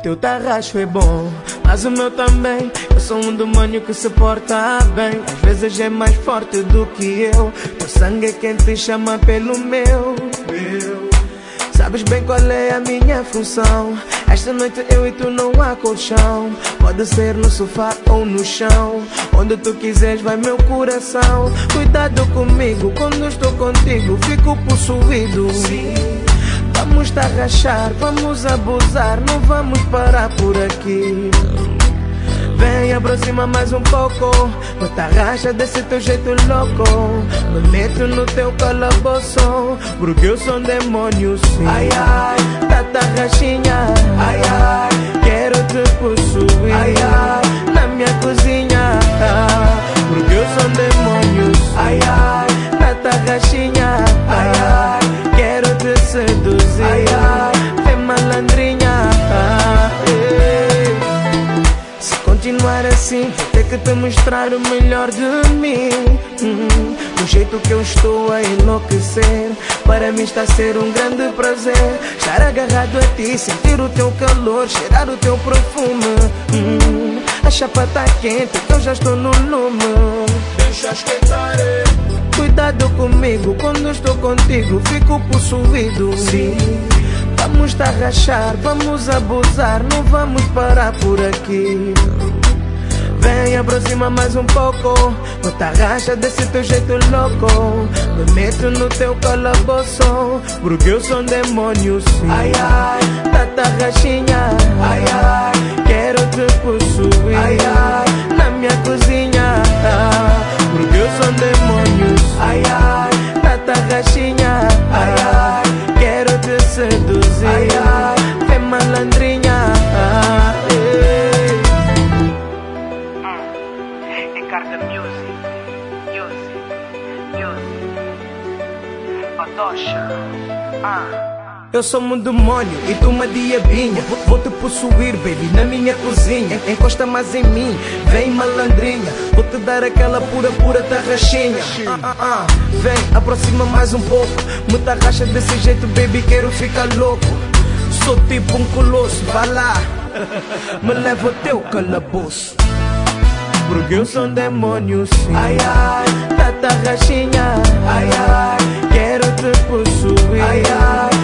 teu tarraxo é bom, mas o meu também. Eu sou um demônio que se porta bem, às vezes é mais forte do que eu. Teu sangue é quem te chama pelo meu. Sabes bem qual é a minha função. Esta noite eu e tu não há colchão. Pode ser no sofá ou no chão, onde tu quiseres vai meu coração. Cuidado comigo, quando estou contigo fico possuído. Sim. Vamos tarraxar, vamos abusar, não vamos parar por aqui. Vem, aproxima mais um pouco, me tarraxa desse teu jeito louco. Me meto no teu calabouço, porque eu sou um demônio sim. Ai, ai, tá tarraxinha. Ai, ai, quero te possuir. Ai, ai, na minha cozinha, porque eu sou um demônio sim. Ai, ai, tá tarraxinha. Ai, ai, quero te seduzir. Ai, ai, vem malandrinha. Continuar assim, vou ter que te mostrar o melhor de mim. Do jeito que eu estou a enlouquecer, para mim está a ser um grande prazer estar agarrado a ti, sentir o teu calor, cheirar o teu perfume. A chapa tá quente, eu já estou no lume. Deixa esquentar. Cuidado comigo, quando estou contigo fico possuído. Sim. Vamos tarraxar, vamos abusar, não vamos parar por aqui. Vem, aproxima mais um pouco, me tarraxa desse teu jeito louco. Me meto no teu calabouço, porque eu sou um demônio sim. Ai, ai, tá tarraxinha. Ai, ai, quero te possuir. Ai, ai, na minha cozinha, porque eu sou um demônio sim. Ai, ai, tá tarraxinha. Ai, ai, quero te seduzir. Ai, ai, vem malandrinha. Encarga music. Odocha. Eu sou um demônio e tu uma diabinha. Vou te possuir, baby, na minha cozinha. Encosta mais em mim, vem malandrinha. Vou te dar aquela pura tarraxinha. Vem, aproxima mais um pouco, me tarraxa desse jeito, baby, quero ficar louco. Sou tipo um colosso, vai lá, me leva ao teu calabouço, porque eu sou um demônio sim. Ai, ai, tá tarraxinha. Ai, ai, quero te possuir. Ai, ai,